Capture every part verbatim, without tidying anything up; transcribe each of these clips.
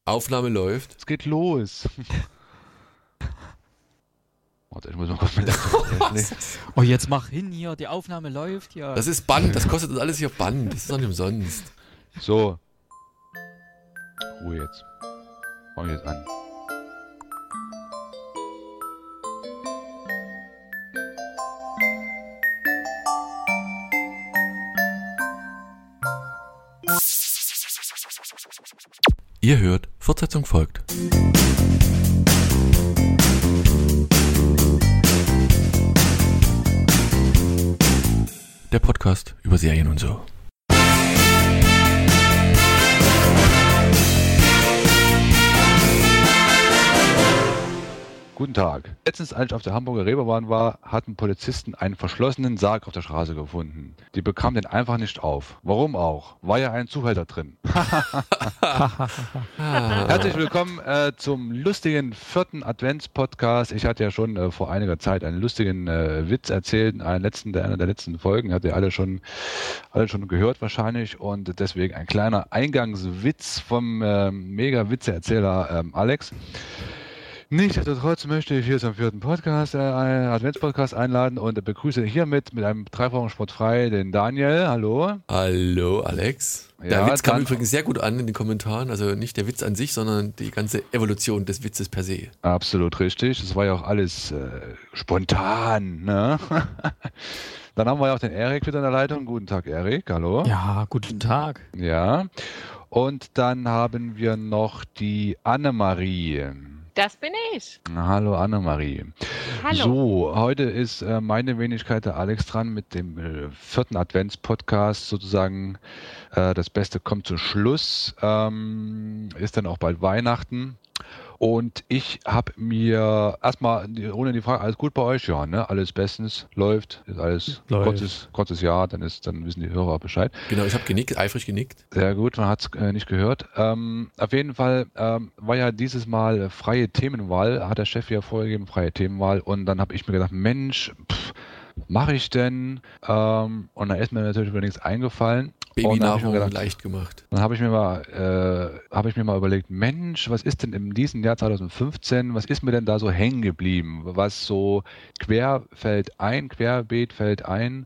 Aufnahme läuft. Es geht los. Warte, ich muss mal kurz mein Laptop nehmen. Oh, jetzt mach hin hier, die Aufnahme läuft ja. Das ist Band, das kostet uns alles hier Band. Das ist doch nicht umsonst. So. Ruhe jetzt. Fang ich jetzt an. Ihr hört, Fortsetzung folgt. Der Podcast über Serien und so. Guten Tag. Letztens, als ich auf der Hamburger Reeperbahn war, hatten Polizisten einen verschlossenen Sarg auf der Straße gefunden. Die bekamen den einfach nicht auf. Warum auch? War ja ein Zuhälter drin. Herzlich willkommen äh, zum lustigen vierten Advents-Podcast. Ich hatte ja schon äh, vor einiger Zeit einen lustigen äh, Witz erzählt in einer, letzten, der, einer der letzten Folgen. Habt ihr alle schon, alle schon gehört wahrscheinlich. Und deswegen ein kleiner Eingangswitz vom äh, Mega-Witze-Erzähler ähm, Alex. Nichtsdestotrotz möchte ich hier zum vierten Podcast, äh, Adventspodcast einladen und begrüße hiermit mit einem dreifachen Sport frei den Daniel. Hallo. Hallo Alex. Der Ja, Witz kam dann- übrigens sehr gut an in den Kommentaren. Also nicht der Witz an sich, sondern die ganze Evolution des Witzes per se. Absolut richtig. Das war ja auch alles äh, spontan. Ne? Dann haben wir ja auch den Erik wieder in der Leitung. Guten Tag, Erik. Hallo. Ja, guten Tag. Ja. Und dann haben wir noch die Annemarie. Das bin ich. Hallo Annemarie. Hallo. So, heute ist äh, meine Wenigkeit der Alex dran mit dem äh, vierten Advents-Podcast sozusagen. Äh, das Beste kommt zum Schluss. Ähm, ist dann auch bald Weihnachten. Und ich habe mir erstmal die- ohne die Frage, alles gut bei euch? Ja, ne? Alles bestens, läuft, ist alles Läuft. kurzes, kurzes Jahr, dann ist, dann wissen die Hörer auch Bescheid. Genau, ich habe genickt, eifrig genickt. Sehr gut, man hat es äh, nicht gehört. Ähm, auf jeden Fall ähm, war ja dieses Mal äh, freie Themenwahl, hat der Chef ja vorgegeben, freie Themenwahl. Und dann habe ich mir gedacht, Mensch, pff, mache ich denn? Ähm, und dann ist mir natürlich über nichts eingefallen. Und dann habe ich mir Babynahrung gedacht, leicht gemacht. dann habe ich mir mal, äh, habe ich mir mal überlegt, Mensch, was ist denn in diesem Jahr zwanzig fünfzehn, was ist mir denn da so hängen geblieben? Was so quer fällt ein, querbeet fällt ein,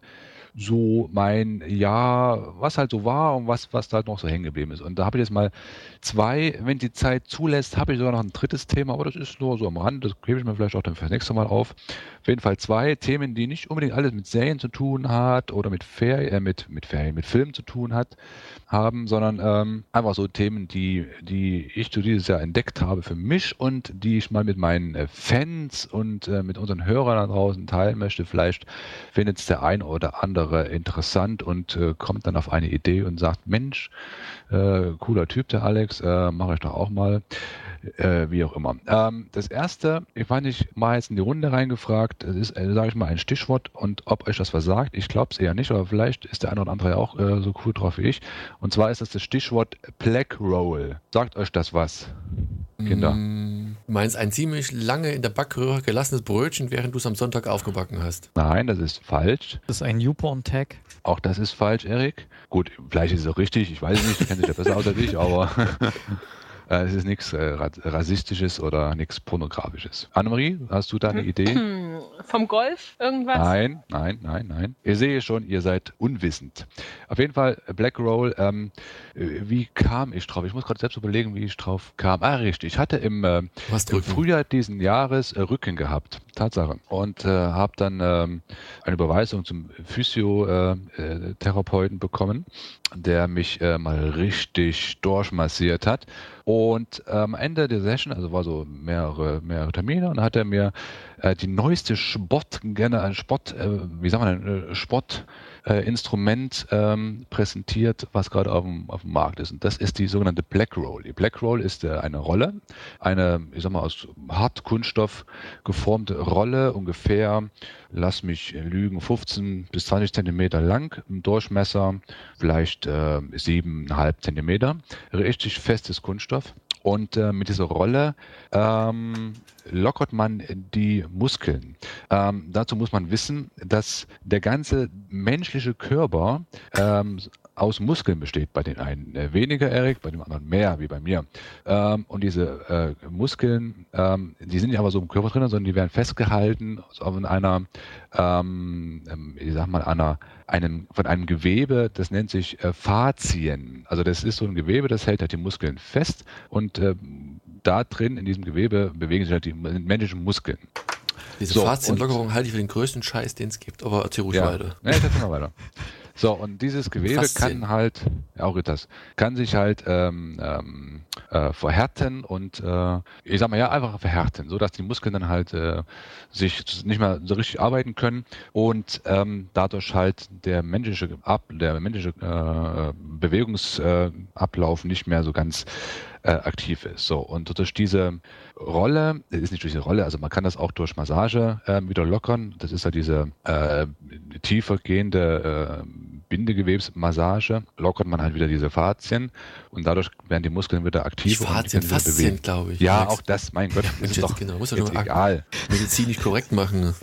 so mein Jahr, was halt so war und was, was da halt noch so hängen geblieben ist. Und da habe ich jetzt mal zwei, wenn die Zeit zulässt, habe ich sogar noch ein drittes Thema, aber das ist nur so am Rand, das hebe ich mir vielleicht auch dann für das nächste Mal auf. Auf jeden Fall zwei Themen, die nicht unbedingt alles mit Serien zu tun hat oder mit Ferien, äh, mit, mit Ferien, mit Filmen zu tun hat, haben, sondern ähm, einfach so Themen, die, die ich zu dieses Jahr entdeckt habe für mich und die ich mal mit meinen äh, Fans und äh, mit unseren Hörern da draußen teilen möchte. Vielleicht findet es der ein oder andere interessant und äh, kommt dann auf eine Idee und sagt, Mensch, äh, cooler Typ, der Alex, äh, mache ich doch auch mal. Äh, wie auch immer. Ähm, das erste, ich fand ich mal jetzt in die Runde reingefragt, das ist, äh, sage ich mal, ein Stichwort und ob euch das was sagt, ich glaube es eher nicht, aber vielleicht ist der eine oder andere ja auch äh, so cool drauf wie ich. Und zwar ist das das Stichwort Black Roll. Sagt euch das was, Kinder? Mm, Du meinst ein ziemlich lange in der Backröhre gelassenes Brötchen, während du es am Sonntag aufgebacken hast. Nein, das ist falsch. Das ist ein Newborn-Tag. Auch das ist falsch, Erik. Gut, vielleicht ist es auch richtig, ich weiß es nicht, du kennst dich ja besser aus als ich, aber äh, es ist nichts äh, ra- Rassistisches oder nichts Pornografisches. Annemarie, hast du da eine Idee? Hm, vom Golf irgendwas? Nein, nein, nein, nein. Ich sehe schon, ihr seid unwissend. Auf jeden Fall, Black Roll, ähm, äh, wie kam ich drauf? Ich muss gerade selbst überlegen, wie ich drauf kam. Ah, richtig. Ich hatte im, äh, Du hast im Rücken. Frühjahr diesen Jahres äh, Rücken gehabt. Tatsache. Und äh, habe dann ähm, eine Überweisung zum Physiotherapeuten äh, Therapeuten bekommen, der mich äh, mal richtig durchmassiert hat. Und am Ende der Session, also war so mehrere, mehrere Termine, und hat er mir äh, die neueste Sport, gerne Sport, äh, wie sagen wir denn, äh, Sport äh, Instrument ähm, präsentiert, was gerade auf dem, auf dem Markt ist. Und das ist die sogenannte Black Roll. Die Black Roll ist äh, eine Rolle, eine, ich sag mal, aus Hartkunststoff geformte Rolle, ungefähr, lass mich lügen, fünfzehn bis zwanzig Zentimeter lang im Durchmesser, vielleicht äh, sieben Komma fünf Zentimeter. Richtig festes Kunststoff. Und äh, mit dieser Rolle ähm, lockert man die Muskeln. Ähm, dazu muss man wissen, dass der ganze menschliche Körper ähm, aus Muskeln besteht. Bei den einen äh, weniger, Erik, bei dem anderen mehr, wie bei mir. Ähm, und diese äh, Muskeln, ähm, die sind nicht aber so im Körper drin, sondern die werden festgehalten so in einer, ähm, ich sag mal, einer, einem, von einem Gewebe, das nennt sich äh, Faszien. Also das ist so ein Gewebe, das hält halt die Muskeln fest und äh, da drin in diesem Gewebe bewegen sich halt die menschlichen Muskeln. Diese So, Faszienlockerung halte ich für den größten Scheiß, den es gibt. Aber erzähl ruhig ja. weiter. Ja, ich erzähl mal weiter. So, und dieses Gewebe Faszien. kann halt, ja, auch das, kann sich halt ähm, ähm, äh, verhärten und, äh, ich sag mal, ja, einfach verhärten, sodass die Muskeln dann halt äh, sich nicht mehr so richtig arbeiten können und ähm, dadurch halt der menschliche, Ab, der menschliche äh, Bewegungsablauf nicht mehr so ganz äh, aktiv ist. So, und durch diese Rolle, ist nicht durch diese Rolle, also man kann das auch durch Massage äh, wieder lockern. Das ist ja diese äh, tiefer gehende äh, Bindegewebsmassage, lockert man halt wieder diese Faszien und dadurch werden die Muskeln wieder aktiv. Die Faszien, und können sich Faszien, bewegen. glaube ich. Ja, Alex. auch das, mein Gott, das ist Jetzt, doch genau, muss ja jetzt nur egal. medizinisch korrekt machen,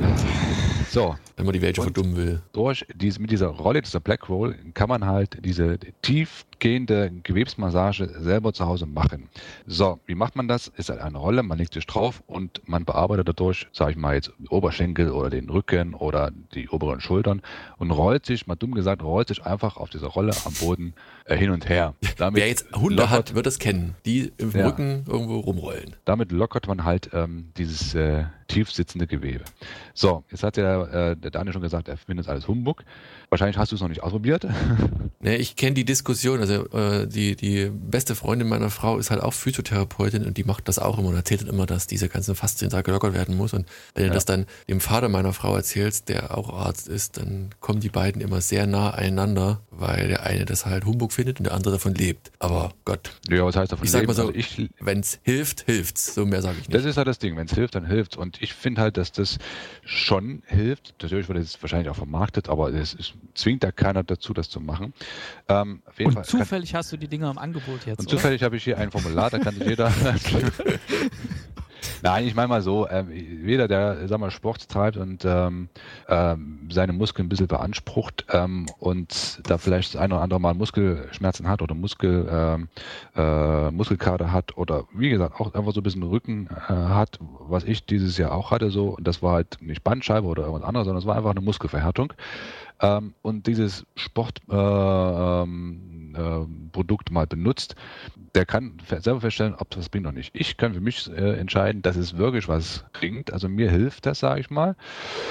So, wenn man die Welt schon Und- verdummen will. durch diese, mit dieser Rolle, dieser Black Roll, kann man halt diese tiefgehende Gewebsmassage selber zu Hause machen. So, wie macht man das? Ist halt eine Rolle, man legt sich drauf und man bearbeitet dadurch, sage ich mal jetzt, Oberschenkel oder den Rücken oder die oberen Schultern und rollt sich, mal dumm gesagt, rollt sich einfach auf dieser Rolle am Boden äh, hin und her. Damit Wer jetzt Hunde lockert, hat, wird das kennen, die im Ja. Rücken irgendwo rumrollen. damit lockert man halt ähm, dieses äh, tief sitzende Gewebe. So, jetzt hat der, äh, der Daniel schon gesagt, er findet alles Humbug. Wahrscheinlich hast du es noch nicht ausprobiert. Ne, ich kenne die Diskussion, also äh, die, die beste Freundin meiner Frau ist halt auch Physiotherapeutin und die macht das auch immer und erzählt dann immer, dass diese ganze Faszien da gelockert werden muss. Und wenn du Ja. das dann dem Vater meiner Frau erzählst, der auch Arzt ist, dann kommen die beiden immer sehr nah einander, weil der eine das halt Humbug findet und der andere davon lebt. Aber Gott, Ja, was heißt davon ich sag leben? mal so, Also ich, wenn's hilft, hilft's. So mehr sage ich das nicht. ist halt das Ding, wenn es hilft, dann hilft Und ich finde halt, dass das schon hilft. Natürlich wird es wahrscheinlich auch vermarktet, aber es, es zwingt da keiner dazu, das zu machen. Ähm, auf jeden Und Fall kann, zufällig hast du die Dinger im Angebot jetzt. und oder? zufällig habe ich hier ein Formular, da kann sich jeder... Nein, ich meine mal so, ähm, jeder, der sag mal, Sport treibt und ähm, ähm, seine Muskeln ein bisschen beansprucht ähm, und da vielleicht das eine oder andere Mal Muskelschmerzen hat oder Muskel, ähm, äh, Muskelkater hat oder wie gesagt auch einfach so ein bisschen Rücken äh, hat, was ich dieses Jahr auch hatte so, und das war halt nicht Bandscheibe oder irgendwas anderes, sondern es war einfach eine Muskelverhärtung. Ähm, und dieses Sportprodukt äh, ähm, äh, Produkt mal benutzt, der kann fe- selber feststellen, ob das bringt oder nicht. Ich kann für mich äh, entscheiden, dass es wirklich was bringt. Also mir hilft das, sage ich mal.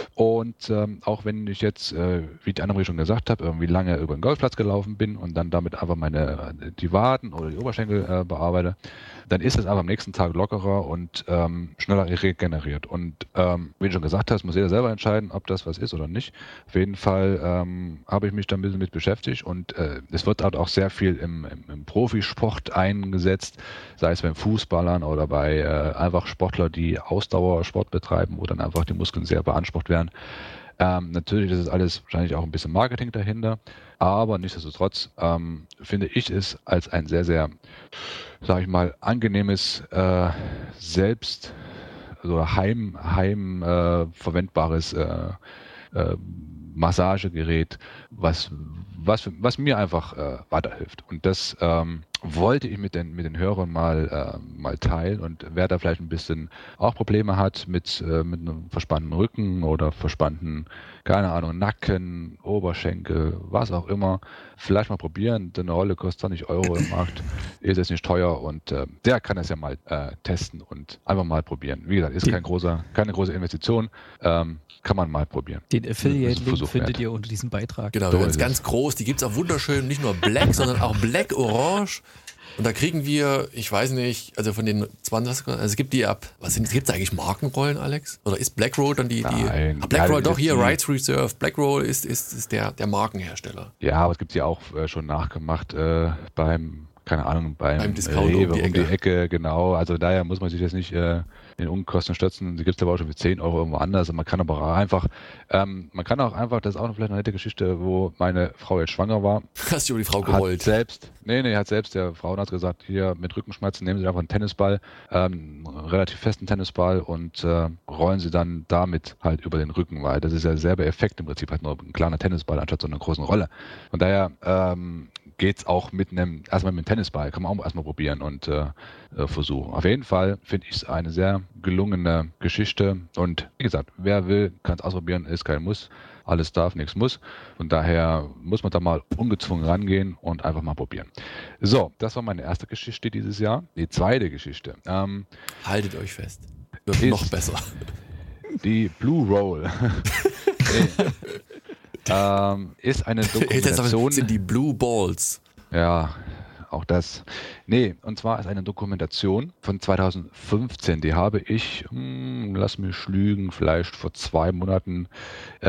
Und ähm, auch wenn ich jetzt, äh, wie die andere schon gesagt habe, irgendwie lange über den Golfplatz gelaufen bin und dann damit einfach meine äh, die Waden oder die Oberschenkel äh, bearbeite, dann ist es aber am nächsten Tag lockerer und ähm, schneller regeneriert. Und ähm, wie du schon gesagt hast, muss jeder selber entscheiden, ob das was ist oder nicht. Auf jeden Fall ähm, habe ich mich da ein bisschen mit beschäftigt und äh, es wird halt auch sehr viel im, im, im Profisport eingesetzt, sei es beim Fußballern oder bei äh, einfach Sportler, die Ausdauersport betreiben, wo dann einfach die Muskeln sehr beansprucht werden. Ähm, natürlich ist es alles wahrscheinlich auch ein bisschen Marketing dahinter, aber nichtsdestotrotz ähm, finde ich es als ein sehr, sehr, sage ich mal, angenehmes, äh, selbst, also heim, heim äh, verwendbares äh, äh, Massagegerät, was, was, was mir einfach äh, weiterhilft. Und das ähm, wollte ich mit den, mit den Hörern mal, äh, mal teilen. Und wer da vielleicht ein bisschen auch Probleme hat mit, äh, mit einem verspannten Rücken oder verspannten, keine Ahnung, Nacken, Oberschenkel, was auch immer, vielleicht mal probieren. Denn eine Rolle kostet zwanzig Euro im Markt, ist jetzt nicht teuer und äh, der kann das ja mal äh, testen und einfach mal probieren. Wie gesagt, ist Die- kein großer, keine große Investition, ähm, kann man mal probieren. Den Das ist ein Affiliate-Link Versuch findet wert. ihr unter diesem Beitrag. Genau, So ganz, ist es. ganz groß. Die gibt's auch wunderschön, nicht nur Black, sondern auch Black Orange. Und da kriegen wir, ich weiß nicht, also von den zwanzig, also es gibt die ab, was sind, gibt es eigentlich Markenrollen, Alex? Oder ist Blackroll dann die, die Nein. ah, Blackroll Ja, doch hier, die- Rights Reserve, Blackroll ist, ist, ist der, der Markenhersteller. Ja, aber es gibt ja auch äh, schon nachgemacht äh, beim, keine Ahnung, beim, Beim Discounter um Rewe die um die Ecke. Ecke, genau. Also daher muss man sich jetzt nicht äh, in Unkosten stürzen. Die gibt es aber auch schon für zehn Euro irgendwo anders. Und man kann aber auch einfach, ähm, man kann auch einfach, das ist auch noch vielleicht eine nette Geschichte, wo meine Frau jetzt schwanger war, Hast du über die Frau hat gerollt? selbst, nee, nee, hat selbst, der Frauenarzt gesagt, hier mit Rückenschmerzen nehmen Sie einfach einen Tennisball, ähm, einen relativ festen Tennisball und äh, rollen Sie dann damit halt über den Rücken, weil das ist ja derselbe Effekt im Prinzip, halt nur ein kleiner Tennisball anstatt so einer großen Rolle. Von daher ähm, geht's auch mit einem, erstmal mit einem Tennisball, kann man auch erstmal probieren und äh, äh, versuchen. Auf jeden Fall finde ich es eine sehr gelungene Geschichte und wie gesagt, wer will, kann es ausprobieren, ist kein Muss. Alles darf, nichts muss. Von daher muss man da mal ungezwungen rangehen und einfach mal probieren. So, das war meine erste Geschichte dieses Jahr. Die zweite Geschichte. Ähm, Haltet euch fest. Wird Ist- noch besser. die Blue Roll. nee. ähm, ist eine Das Dokumentation. sind die Blue Balls. Ja, auch das. Nee, und zwar ist eine Dokumentation von zweitausendfünfzehn. Die habe ich, hm, lass mich lügen, vielleicht vor zwei Monaten äh,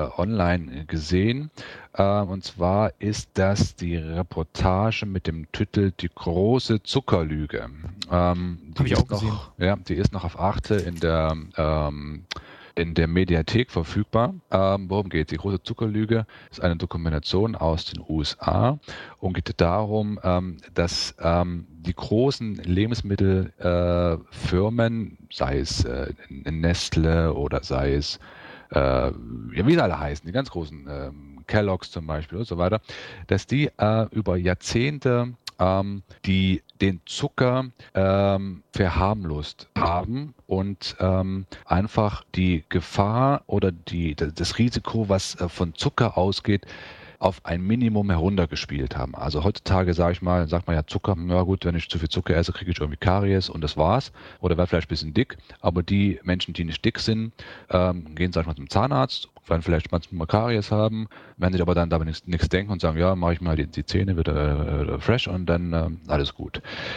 online gesehen. Äh, und zwar ist das die Reportage mit dem Titel Die große Zuckerlüge. Ähm, die Hab ich ist auch gesehen. noch, ja, die ist noch auf Arte in der ähm, in der Mediathek verfügbar. Ähm, worum geht es? Die große Zuckerlüge ist eine Dokumentation aus den U S A und geht darum, ähm, dass ähm, die großen Lebensmittelfirmen, äh, Firmen, sei es äh, Nestle oder sei es, äh, ja, wie sie alle heißen, die ganz großen, ähm, Kellogg's zum Beispiel und so weiter, dass die äh, über Jahrzehnte ähm, die den Zucker ähm, verharmlost haben und ähm, einfach die Gefahr oder die, das Risiko, was äh, von Zucker ausgeht, auf ein Minimum heruntergespielt haben. Also heutzutage sage ich mal, sagt man ja Zucker, na gut, wenn ich zu viel Zucker esse, kriege ich irgendwie Karies und das war's. Oder werde vielleicht ein bisschen dick. Aber die Menschen, die nicht dick sind, ähm, gehen, sag ich mal, zum Zahnarzt, werden vielleicht manchmal Karies haben, werden sich aber dann dabei nichts, nichts denken und sagen, ja, mache ich mal die, die Zähne wieder äh, fresh und dann äh, alles gut.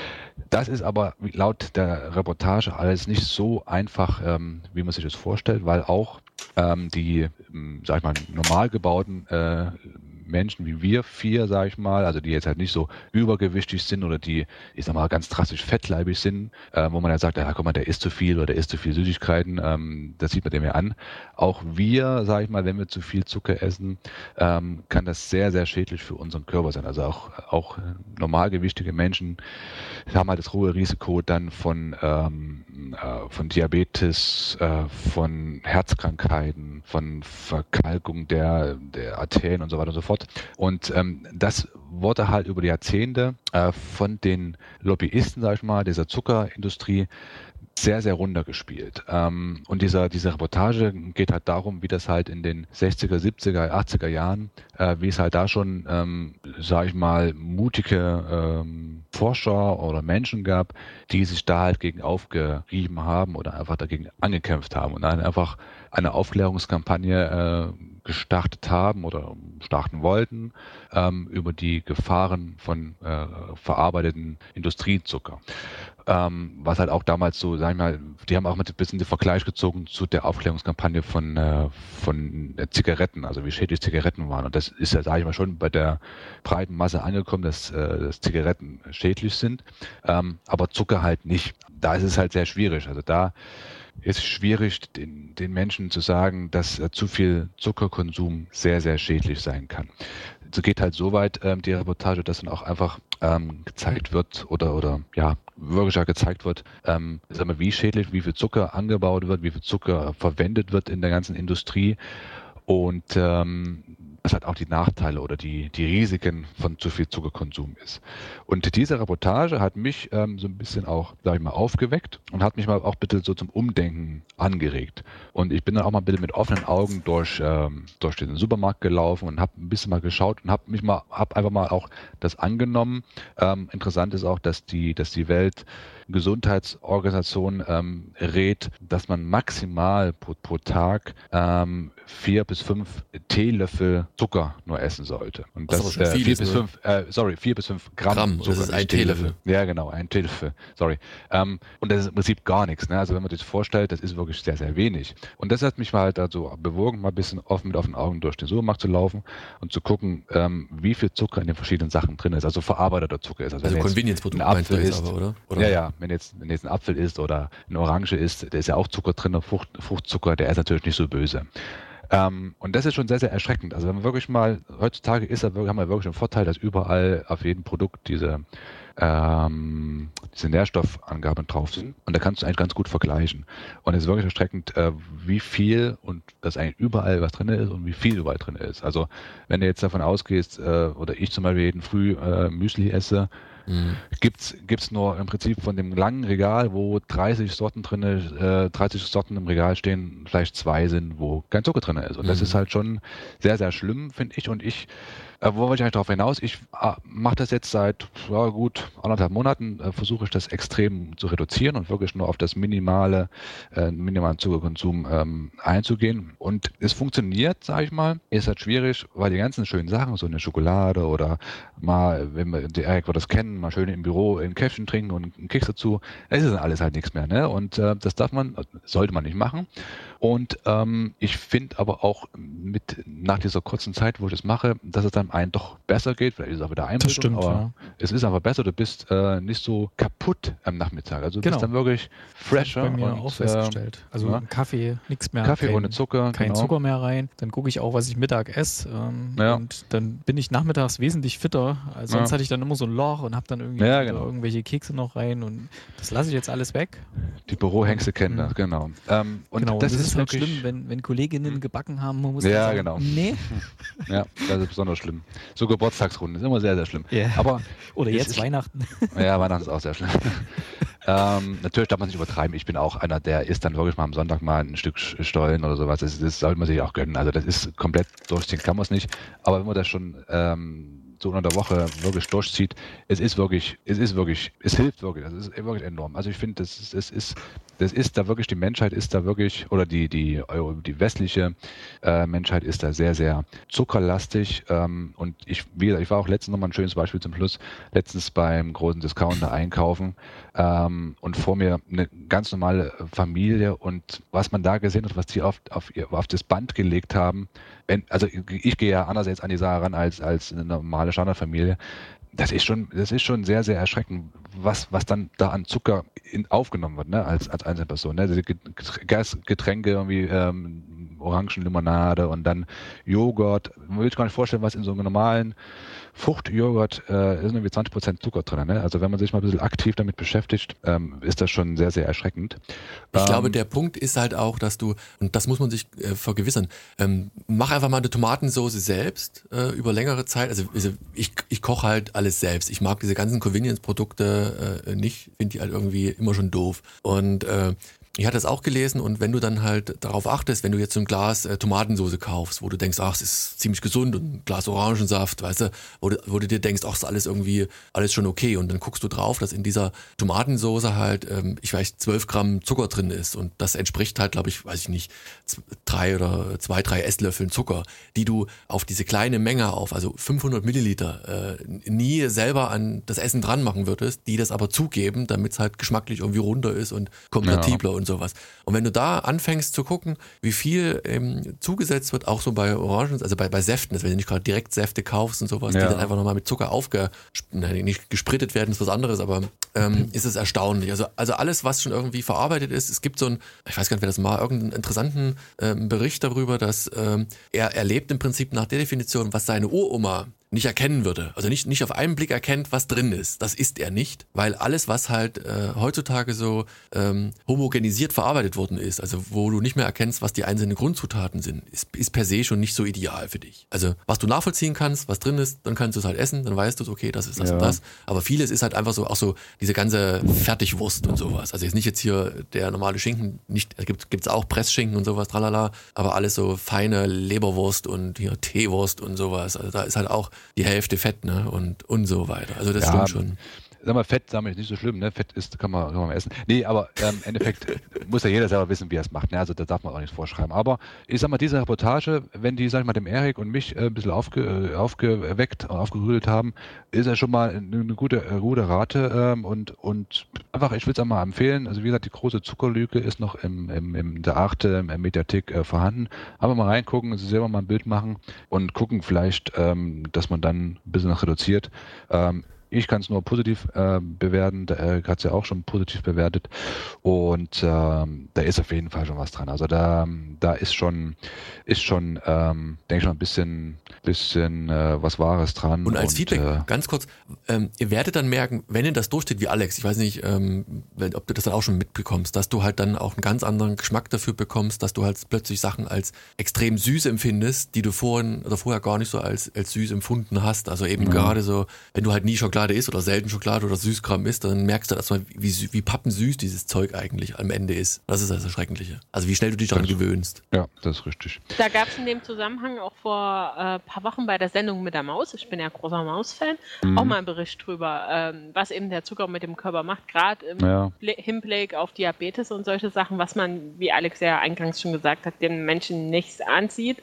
Das ist aber laut der Reportage alles nicht so einfach, ähm, wie man sich das vorstellt, weil auch ähm, die, ähm, sag ich mal, normal gebauten äh, Menschen wie wir vier, sage ich mal, also die jetzt halt nicht so übergewichtig sind oder die, ich sag mal, ganz drastisch fettleibig sind, äh, wo man ja sagt, ja, guck mal, der isst zu viel oder der isst zu viel Süßigkeiten, ähm, das sieht man dem ja an. Auch wir, sage ich mal, wenn wir zu viel Zucker essen, ähm, kann das sehr, sehr schädlich für unseren Körper sein. Also auch, auch normalgewichtige Menschen haben halt das hohe Risiko dann von, ähm, äh, von Diabetes, äh, von Herzkrankheiten, von Verkalkung der, der Arterien und so weiter und so fort. Und ähm, das wurde halt über die Jahrzehnte äh, von den Lobbyisten, sag ich mal, dieser Zuckerindustrie sehr, sehr runtergespielt. Ähm, und dieser, diese Reportage geht halt darum, wie das halt in den sechziger, siebziger, achtziger Jahren, äh, wie es halt da schon, ähm, sage ich mal, mutige ähm, Forscher oder Menschen gab, die sich da halt gegen aufgerieben haben oder einfach dagegen angekämpft haben und dann einfach eine Aufklärungskampagne äh, gestartet haben oder starten wollten ähm, über die Gefahren von äh, verarbeiteten Industriezucker. Ähm, was halt auch damals so, sag ich mal, die haben auch mit ein bisschen den Vergleich gezogen zu der Aufklärungskampagne von, äh, von äh, Zigaretten, also wie schädlich Zigaretten waren. Und das ist ja, sage ich mal, schon bei der breiten Masse angekommen, dass, äh, dass Zigaretten schädlich sind, ähm, aber Zucker halt nicht. Da ist es halt sehr schwierig. Also da ist es schwierig, den, den Menschen zu sagen, dass äh, zu viel Zuckerkonsum sehr, sehr schädlich sein kann. So geht halt so weit ähm, die Reportage, dass dann auch einfach ähm, gezeigt wird oder, oder ja, wirklich auch gezeigt wird, ähm, sag mal, wie schädlich, wie viel Zucker angebaut wird, wie viel Zucker verwendet wird in der ganzen Industrie und ähm, was halt auch die Nachteile oder die, die Risiken von zu viel Zuckerkonsum ist. Und diese Reportage hat mich ähm, so ein bisschen auch, sag ich mal, aufgeweckt und hat mich mal auch bitte so zum Umdenken angeregt. Und ich bin dann auch mal bitte mit offenen Augen durch, ähm, durch den Supermarkt gelaufen und habe ein bisschen mal geschaut und habe mich mal, habe einfach mal auch das angenommen. Ähm, interessant ist auch, dass die, dass die Welt Gesundheitsorganisation ähm, rät, dass man maximal pro, pro Tag ähm, vier bis fünf Teelöffel Zucker nur essen sollte. Und Was das aber schon äh, viel vier ist, bis ne? fünf, äh, sorry, vier bis fünf Gramm, Gramm, Zucker, das ist nicht ein Teelöffel. Ja, genau, ein Teelöffel, sorry. Ähm, und das ist im Prinzip gar nichts. Ne? Also wenn man sich das vorstellt, das ist wirklich sehr, sehr wenig. Und das hat mich mal halt also bewogen, mal ein bisschen offen mit offenen Augen durch den Supermarkt zu laufen und zu gucken, ähm, wie viel Zucker in den verschiedenen Sachen drin ist. Also verarbeiteter Zucker ist. Also, Also wenn jetzt Convenience-Produkt ein meinst du Apfel jetzt ist, aber, oder? oder? ja, ja, wenn jetzt, wenn jetzt ein Apfel ist oder eine Orange ist, da ist ja auch Zucker drin, Frucht, Fruchtzucker, der ist natürlich nicht so böse. Ähm, und das ist schon sehr, sehr erschreckend. Also wenn man wirklich mal, heutzutage ist, haben wir wirklich den Vorteil, dass überall auf jedem Produkt diese, ähm, diese Nährstoffangaben drauf sind. Und da kannst du eigentlich ganz gut vergleichen. Und es ist wirklich erschreckend, äh, wie viel und dass eigentlich überall was drin ist und wie viel überall drin ist. Also wenn du jetzt davon ausgehst, äh, oder ich zum Beispiel jeden Früh äh, Müsli esse, Mhm. Gibt's, gibt's nur im Prinzip von dem langen Regal, wo dreißig Sorten drin, äh, dreißig Sorten im Regal stehen, vielleicht zwei sind, wo kein Zucker drin ist. Und mhm. das ist halt schon sehr, sehr schlimm, finde ich. Und ich, äh, wo wollte ich eigentlich darauf hinaus? Ich äh, mache das jetzt seit ja, gut anderthalb Monaten, äh, versuche ich das extrem zu reduzieren und wirklich nur auf das minimale, äh, minimalen Zuckerkonsum ähm, einzugehen. Und es funktioniert, sage ich mal. Ist halt schwierig, weil die ganzen schönen Sachen, so eine Schokolade oder mal, wenn wir, der Erik wird das kennen, mal schön im Büro ein Käffchen trinken und einen Keks dazu. Es ist dann alles halt nichts mehr, ne? Und äh, das darf man, sollte man nicht machen. Und ähm, ich finde aber auch mit nach dieser kurzen Zeit, wo ich das mache, dass es dann einem doch besser geht. Vielleicht ist es auch wieder Einbildung, das stimmt, aber ja. es ist einfach besser. Du bist äh, nicht so kaputt am Nachmittag. Also du genau. bist dann wirklich fresher. Das bei mir und, auch festgestellt. Also ja. Kaffee, nichts mehr. Kaffee kein, ohne Zucker. Kein genau. Zucker mehr rein. Dann gucke ich auch, was ich Mittag esse. Ähm, ja. Und dann bin ich nachmittags wesentlich fitter. Also sonst ja. hatte ich dann immer so ein Loch und habe dann irgendwie ja, genau. irgendwelche Kekse noch rein. Und das lasse ich jetzt alles weg. Die Bürohengste kennen das, genau. Ähm, und genau. das, das ist, ist halt wirklich schlimm, wenn, wenn Kolleginnen gebacken haben. Man muss ja, sagen, genau. Nee. Ja, das ist besonders schlimm. So Geburtstagsrunden ist immer sehr, sehr schlimm. Yeah. Aber Oder jetzt ist, Weihnachten. Ja, Weihnachten ist auch sehr schlimm. ähm, natürlich darf man sich übertreiben. Ich bin auch einer, der isst dann wirklich mal am Sonntag mal ein Stück Stollen oder sowas. Das, das sollte man sich auch gönnen. Also das ist komplett durchziehen, kann man es nicht. Aber wenn man das schon ähm, so unter der Woche wirklich durchzieht, es ist wirklich, es ist wirklich, es hilft wirklich. Das ist wirklich enorm. Also ich finde, das ist, es ist, das ist da wirklich, die Menschheit ist da wirklich, oder die, die, die westliche äh, Menschheit ist da sehr, sehr zuckerlastig. Ähm, und ich, wie gesagt, ich war auch letztens nochmal ein schönes Beispiel zum Schluss, letztens beim großen Discounter einkaufen ähm, und vor mir eine ganz normale Familie und was man da gesehen hat, was die auf, auf, auf das Band gelegt haben, wenn, also ich gehe ja anders jetzt an die Sache ran als, als eine normale Standardfamilie. Das ist schon, das ist schon sehr, sehr erschreckend, was, was dann da an Zucker in, aufgenommen wird, ne, als, als Einzelperson. Ne? Getränke, irgendwie ähm, Orangenlimonade und dann Joghurt. Man will sich gar nicht vorstellen, was in so einem normalen Fruchtjoghurt äh, ist irgendwie zwanzig Prozent Zucker drin. Ne? Also wenn man sich mal ein bisschen aktiv damit beschäftigt, ähm, ist das schon sehr, sehr erschreckend. Ich ähm, glaube, der Punkt ist halt auch, dass du, und das muss man sich äh, vergewissern, ähm, mach einfach mal eine Tomatensauce selbst äh, über längere Zeit. Also, also ich, ich koche halt alles selbst. Ich mag diese ganzen Convenience-Produkte äh, nicht, finde die halt irgendwie immer schon doof. Und äh, ich hatte das auch gelesen und wenn du dann halt darauf achtest, wenn du jetzt so ein Glas äh, Tomatensauce kaufst, wo du denkst, ach, es ist ziemlich gesund und ein Glas Orangensaft, weißt du, wo du, wo du dir denkst, ach, ist alles irgendwie, alles schon okay und dann guckst du drauf, dass in dieser Tomatensauce halt, ähm, ich weiß, zwölf Gramm Zucker drin ist und das entspricht halt, glaube ich, weiß ich nicht, drei oder zwei, drei Esslöffeln Zucker, die du auf diese kleine Menge auf, also fünfhundert Milliliter, äh, nie selber an das Essen dran machen würdest, die das aber zugeben, damit es halt geschmacklich irgendwie runter ist und kompatibler ja. und sowas. Und wenn du da anfängst zu gucken, wie viel ähm, zugesetzt wird, auch so bei Orangen, also bei, bei Säften, also wenn du nicht gerade direkt Säfte kaufst und sowas, ja. die dann einfach nochmal mit Zucker aufge, nein, nicht gesprittet werden, ist was anderes, aber ähm, ist es erstaunlich. Also, also alles, was schon irgendwie verarbeitet ist, es gibt so ein, ich weiß gar nicht, wer das mal, irgendeinen interessanten ähm, Bericht darüber, dass ähm, er erlebt im Prinzip nach der Definition, was seine Uroma nicht erkennen würde, also nicht nicht auf einen Blick erkennt, was drin ist. Das ist er nicht, weil alles, was halt äh, heutzutage so ähm, homogenisiert verarbeitet worden ist, also wo du nicht mehr erkennst, was die einzelnen Grundzutaten sind, ist, ist per se schon nicht so ideal für dich. Also was du nachvollziehen kannst, was drin ist, dann kannst du es halt essen, dann weißt du, okay, das ist das ja. und das. Aber vieles ist halt einfach so, auch so diese ganze Fertigwurst und sowas. Also jetzt nicht jetzt hier der normale Schinken, nicht, gibt gibt's auch Pressschinken und sowas, tralala, aber alles so feine Leberwurst und hier Teewurst und sowas. Also da ist halt auch die Hälfte Fett, ne, und, und so weiter. Also das ja, stimmt schon. sag mal, Fett, sagen wir, ist nicht so schlimm, ne? Fett ist, kann man, kann man essen. Nee, aber ähm, im Endeffekt muss ja jeder selber wissen, wie er es macht. Ne? Also da darf man auch nichts vorschreiben. Aber ich sag mal, diese Reportage, wenn die, sag ich mal, dem Erik und mich äh, ein bisschen aufge, äh, aufgeweckt und aufgerüttelt haben, ist ja schon mal eine, eine gute, äh, gute Rate ähm, und, und einfach, ich will es einmal empfehlen. Also wie gesagt, die große Zuckerlüge ist noch im, im, im der Arte im Mediathek äh, vorhanden. Aber mal reingucken, also selber mal ein Bild machen und gucken vielleicht, ähm, dass man dann ein bisschen noch reduziert. Ähm, Ich kann es nur positiv äh, bewerten, der Erik hat es ja auch schon positiv bewertet und ähm, da ist auf jeden Fall schon was dran. Also da, da ist schon, ist schon, ähm, denke ich mal, ein bisschen, bisschen äh, was Wahres dran. Und als und, Feedback, äh, ganz kurz, ähm, ihr werdet dann merken, wenn ihr das durchsteht wie Alex, ich weiß nicht, ähm, wenn- ob du das dann auch schon mitbekommst, dass du halt dann auch einen ganz anderen Geschmack dafür bekommst, dass du halt plötzlich Sachen als extrem süß empfindest, die du vorhin oder vorher gar nicht so als, als süß empfunden hast. Also eben Ja. gerade so, wenn du halt nie Schokolade isst oder selten Schokolade oder Süßkram isst, dann merkst du erstmal, wie, sü- wie pappensüß dieses Zeug eigentlich am Ende ist. Das ist das Erschreckliche. Also wie schnell du dich daran Das- gewöhnst. ja, das ist richtig. Da gab es in dem Zusammenhang auch vor ein äh, paar Wochen bei der Sendung mit der Maus, ich bin ja großer Maus-Fan, Mhm. auch mal einen Bericht drüber, ähm, was eben der Zucker mit dem Körper macht, gerade im Ja. Bli- Hinblick auf Diabetes und solche Sachen, was man, wie Alex ja eingangs schon gesagt hat, den Menschen nichts anzieht.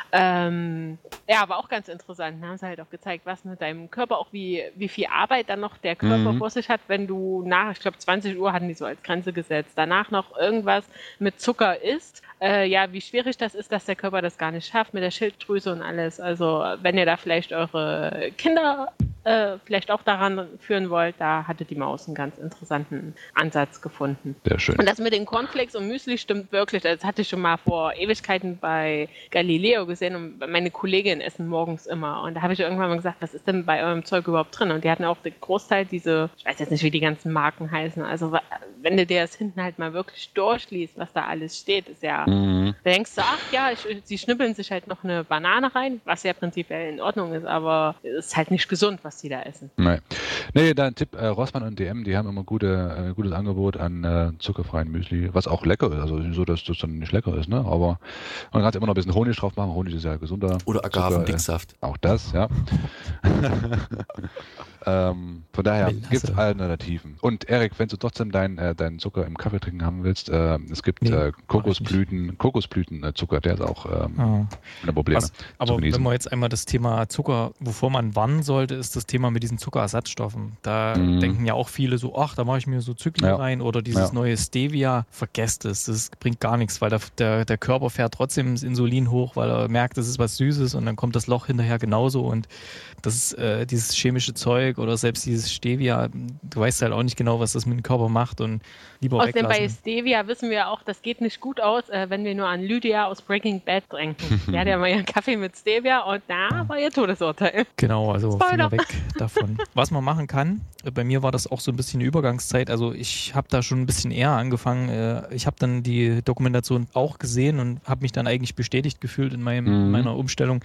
Ähm, ja, aber auch ganz interessant, da haben sie halt auch gezeigt, was mit deinem Körper, auch wie, wie viel Arbeit dann noch der Körper Mhm. vor sich hat, wenn du nach, ich glaube zwanzig Uhr hatten die so als Grenze gesetzt, danach noch irgendwas mit Zucker isst. Äh, ja, wie schwierig das ist, dass der Körper das gar nicht schafft mit der Schilddrüse und alles. Also wenn ihr da vielleicht eure Kinder äh, vielleicht auch daran führen wollt, da hatte die Maus einen ganz interessanten Ansatz gefunden. Sehr schön. Und das mit den Cornflakes und Müsli stimmt wirklich. Das hatte ich schon mal vor Ewigkeiten bei Galileo gesehen und meine Kolleginnen essen morgens immer. Und da habe ich irgendwann mal gesagt, was ist denn bei eurem Zeug überhaupt drin? Und die hatten auch den Großteil diese, ich weiß jetzt nicht, wie die ganzen Marken heißen. Also wa- wenn du dir das hinten halt mal wirklich durchliest, was da alles steht, ist ja, Mhm. da denkst du, ach ja, ich, sie schnippeln sich halt noch eine Banane rein, was ja prinzipiell in Ordnung ist, aber es ist halt nicht gesund, was die da essen. Nee. Nee, da ein Tipp, äh, Rossmann und D M, die haben immer gute, äh, gutes Angebot an äh, zuckerfreien Müsli, was auch lecker ist. Also nicht so, dass das dann nicht lecker ist, ne? Aber man kann immer noch ein bisschen Honig drauf machen. Honig ist ja gesunder. Oder Zucker, Agavendicksaft. Äh, auch das, ja. ähm, von daher Melasse. gibt es Alternativen. Und Erik, wenn du trotzdem deinen äh, deinen Zucker im Kaffee trinken haben willst, äh, es gibt Nee, äh, mach ich Kokosblüten, Kokosblütenzucker, der ist auch ähm, Ah. ohne Probleme Was, zu aber genießen. wenn man jetzt einmal das Thema Zucker, wovor man warnen sollte, ist das Thema mit diesen Zuckerersatzstoffen. Da Mhm. denken ja auch viele so, ach, da mache ich mir so Zykli Ja. rein oder dieses Ja. neue Stevia, vergesst es, das bringt gar nichts, weil der, der, der Körper fährt trotzdem das Insulin hoch, weil er merkt, das ist was Süßes und dann kommt das Loch hinterher genauso und das ist äh, dieses chemische Zeug oder selbst dieses Stevia, du weißt halt auch nicht genau, was das mit dem Körper macht und lieber Außerdem bei weglassen. Stevia wissen wir auch, das geht nicht gut aus, äh, wenn wir nur an Lydia aus Breaking Bad denken. Die hat ja mal ihren Kaffee mit Stevia und da war ihr Todesurteil. Genau, also Spoiler. Finger weg davon. Was man machen kann, äh, bei mir war das auch so ein bisschen eine Übergangszeit, also ich habe da schon ein bisschen eher angefangen. äh, Ich habe dann die Dokumentation auch gesehen und habe mich dann eigentlich bestätigt gefühlt in meinem, Mhm. meiner Umstellung.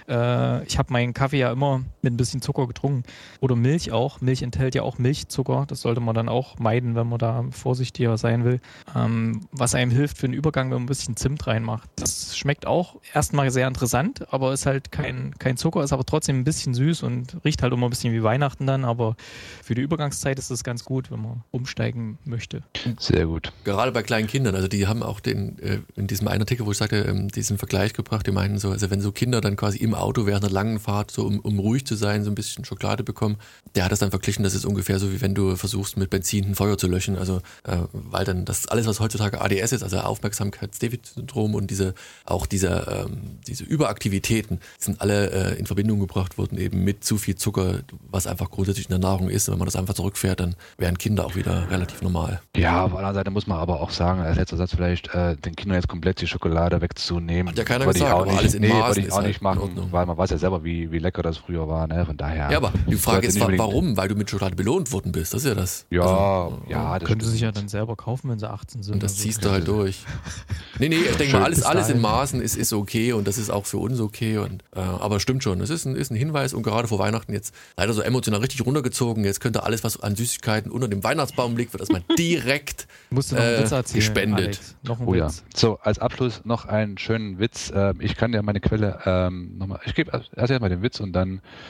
Äh, Ich habe meinen Kaffee ja immer mit ein bisschen Zucker getrunken oder Milch auch. Milch enthält ja auch Milchzucker, das sollte man dann auch meiden, wenn man da vorsichtiger sein will. Ähm, Was einem hilft für den Übergang, wenn man ein bisschen Zimt reinmacht. Das schmeckt auch erstmal sehr interessant, aber ist halt kein, kein Zucker, ist aber trotzdem ein bisschen süß und riecht halt immer ein bisschen wie Weihnachten dann, aber für die Übergangszeit ist das ganz gut, wenn man umsteigen möchte. Sehr gut. Gerade bei kleinen Kindern, also die haben auch den, äh, in diesem einen Artikel, wo ich sagte, ähm, diesen Vergleich gebracht, die meinten so, also wenn so Kinder dann quasi im Auto während einer langen Fahrt, so um, um ruhig zu sein, so ein bisschen Schokolade bekommen, der hat das dann verglichen, das ist ungefähr so, wie wenn du versuchst mit Benzin ein Feuer zu löschen, also äh, weil dann das alles, was heutzutage A D S ist, also Aufmerksamkeitsdefizitsyndrom und diese, auch diese, ähm, diese Überaktivitäten, sind alle äh, in Verbindung gebracht worden eben mit zu viel Zucker, was einfach grundsätzlich in der Nahrung ist, und wenn man das einfach zurückfährt, dann wären Kinder auch wieder relativ normal. Ja, auf der anderen Seite muss man aber auch sagen, als letzter Satz vielleicht, äh, den Kindern jetzt komplett die Schokolade wegzunehmen. Hat ja keiner würde ich gesagt, auch aber nicht, alles in nee, Maßen würde ich ist auch halt nicht in machen, Ordnung. weil man weiß ja selber, wie, wie lecker das früher war, ne? Von daher. Ja, aber die Frage sollte ist, nicht unbedingt- warum? Weil du mit Schokolade belohnt worden bist, das ist ja das. Ja, Also, ja, das Können sie sich ja stimmt. dann selber kaufen, wenn sie achtzehn sind. Und das oder so. ziehst du halt durch. Nee, nee, ich denke Schön mal, alles, bis alles in dahin. Maßen ist, ist okay und das ist auch für uns okay. Und, äh, aber stimmt schon, es ist ein, ist ein Hinweis und gerade vor Weihnachten jetzt leider so emotional richtig runtergezogen. Jetzt könnte alles, was an Süßigkeiten unter dem Weihnachtsbaum liegt, wird erstmal direkt Musst du noch einen äh, Witz erzählen, gespendet. Alex. Noch einen Oh ja. Witz. So, als Abschluss noch einen schönen Witz. Ähm, ich kann ja meine Quelle ähm, nochmal, ich gebe erst erst mal den Witz und dann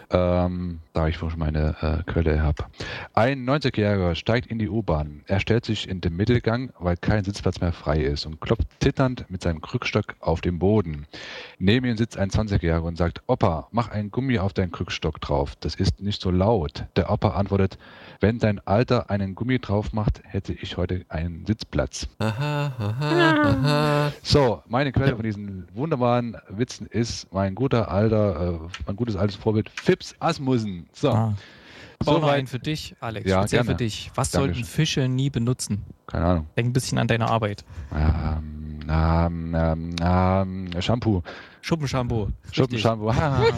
Ähm, da ich wohl schon meine äh, Quelle habe. Ein neunzigjähriger steigt in die U-Bahn. Er stellt sich in den Mittelgang, weil kein Sitzplatz mehr frei ist und klopft zitternd mit seinem Krückstock auf den Boden. Neben ihm sitzt ein zwanzigjähriger und sagt, Opa, mach einen Gummi auf deinen Krückstock drauf. Das ist nicht so laut. Der Opa antwortet, wenn dein Alter einen Gummi drauf macht, hätte ich heute einen Sitzplatz. Aha, aha, aha. So, meine Quelle von diesen wunderbaren Witzen ist mein guter alter, äh, mein gutes altes Vorbild Fips Asmussen. So, Ah. Aber auch noch soweit. einen für dich, Alex. Ja, Speziell gerne. für dich. Was Dankeschön. sollten Fische nie benutzen? Keine Ahnung. Denk ein bisschen an deine Arbeit. Ähm, ähm, ähm, ähm, Shampoo. Schuppenshampoo. Richtig. Schuppenshampoo.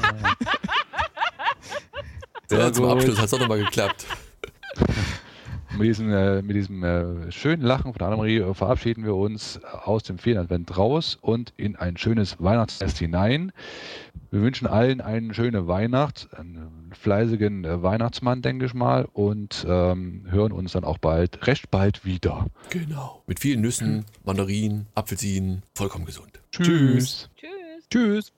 Ja, zum gut. Abschluss hat es auch nochmal geklappt. Mit diesem, äh, mit diesem äh, schönen Lachen von Annemarie äh, verabschieden wir uns aus dem vierten Advent raus und in ein schönes Weihnachtsfest hinein. Wir wünschen allen eine schöne Weihnacht, einen fleißigen äh, Weihnachtsmann, denke ich mal, und ähm, hören uns dann auch bald, recht bald wieder. Genau. Mit vielen Nüssen, Mandarinen, Apfelsinen, vollkommen gesund. Tschüss. Tschüss. Tschüss.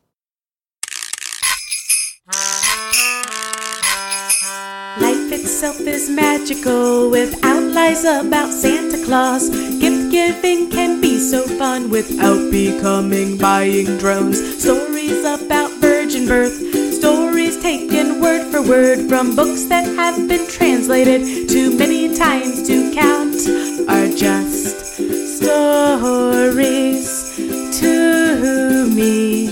Life itself is magical without lies about Santa Claus. Gift giving can be so fun without becoming buying drones. Stories about virgin birth, stories taken word for word from books that have been translated too many times to count, are just stories to me.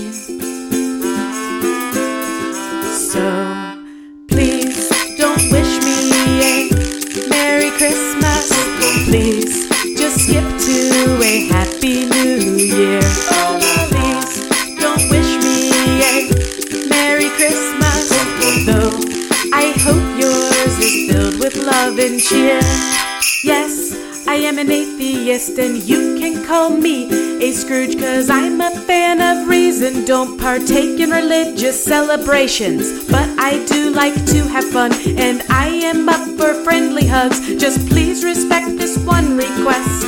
So please don't wish me a Merry Christmas. Please just skip to a Happy New Year. Please don't wish me a Merry Christmas. Though I hope yours is filled with love and cheer. Yes, I am an atheist and you can call me a Scrooge, 'cause I'm a fan of reason. Don't partake in religious celebrations, but I do like to have fun and I am up for friendly hugs. Just please respect this one request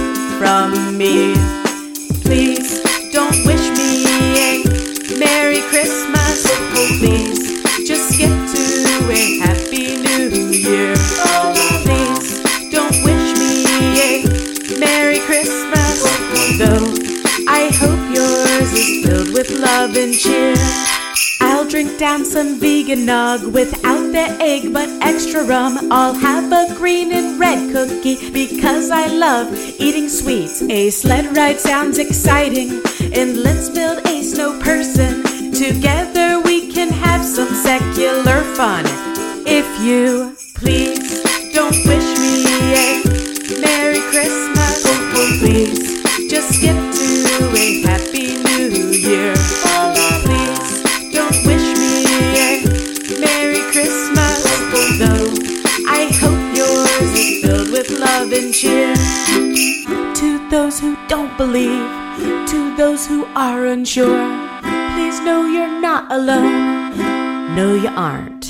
from me. Please don't wish me a Merry Christmas. Please just skip to a Happy New Year. Please don't wish me a Merry Christmas, though I hope yours is filled with love and cheer. I'll drink down some vegan nog without the egg but extra rum. I'll have a green and red cookie because I love eating sweets. A sled ride sounds exciting, and let's build a snow person. Together we can have some secular fun. If you please don't wish me a Merry Christmas, please just skip to a Happy New Year. Please don't wish me a Merry Christmas, though I hope yours is filled with love and cheer. To those who don't believe, to those who are unsure, please know you're not alone. No, you aren't.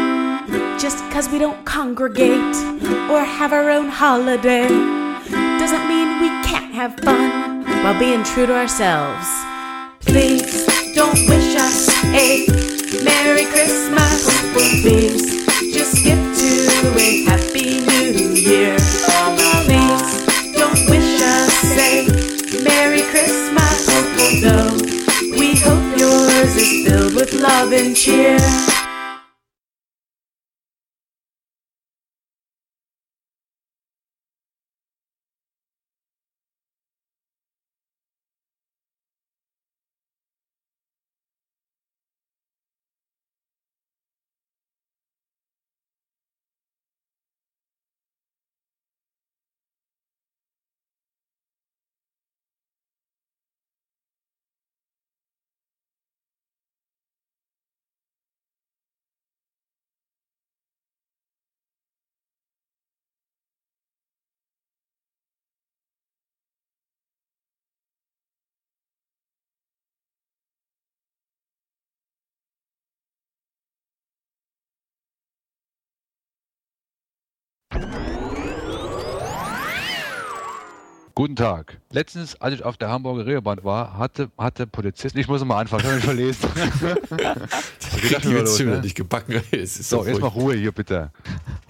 Just 'cause we don't congregate or have our own holiday doesn't mean we can't have fun while being true to ourselves. Please don't wish us a Merry Christmas. Please just skip to a Happy New Year. Please don't wish us a Merry Christmas, though we hope yours is filled with love and cheer. Guten Tag. Letztens, als ich auf der Hamburger Reeperbahn war, hatte, hatte Polizist, ich muss mal anfangen, ich habe mich verlesen. Das kriegt die jetzt schon wieder nicht gebacken. Es ist So, so erstmal furchtbar. Ruhe hier bitte.